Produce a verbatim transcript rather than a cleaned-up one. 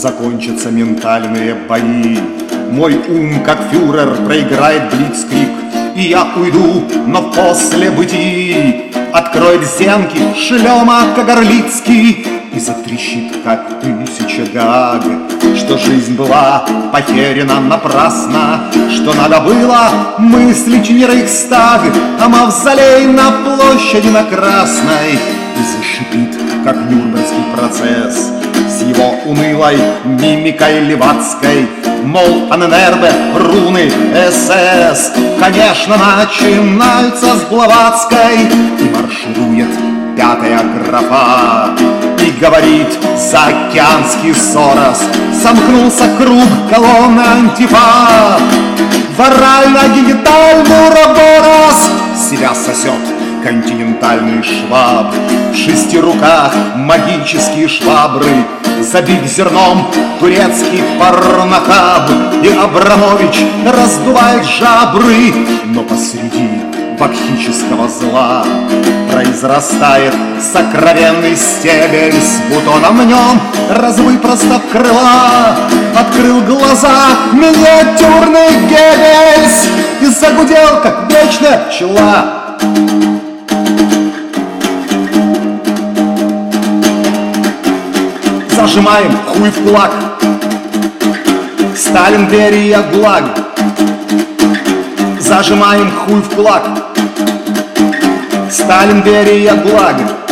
закончатся ментальные бои. Мой ум, как фюрер, проиграет блицкриг, и я уйду, но после бытии откроет зенки шлема Кагарлицкий и затрещит, как тысяча гаг, что жизнь была потеряна напрасно, что надо было мыслить не Рейхстаг, а мавзолей на площади на Красной, и зашипит, как Нюрнбергский процесс с его унылой мимикой левацкой, мол, Анненербе, руны, СС, конечно, начинаются с Блаватской, и марширует пятая графа и говорит заокеанский Сорос: сомкнулся круг колонны антифа, в орально-генитальный уроборос себя сосет континентальный шваб, в шести руках магические швабры, забит зерном турецкий порнохаб, и Абрамович раздувает жабры, но посреди бакхического зла произрастает сокровенный стебель с бутоном в нем, развыпростав крыла, открыл глаза миниатюрный Геббельс и загудел, как вечная пчела. Зажимаем хуй в кулак, Сталин, Берия, ГУЛАГ. Зажимаем хуй в кулак, Сталин, Берия, ГУЛАГ.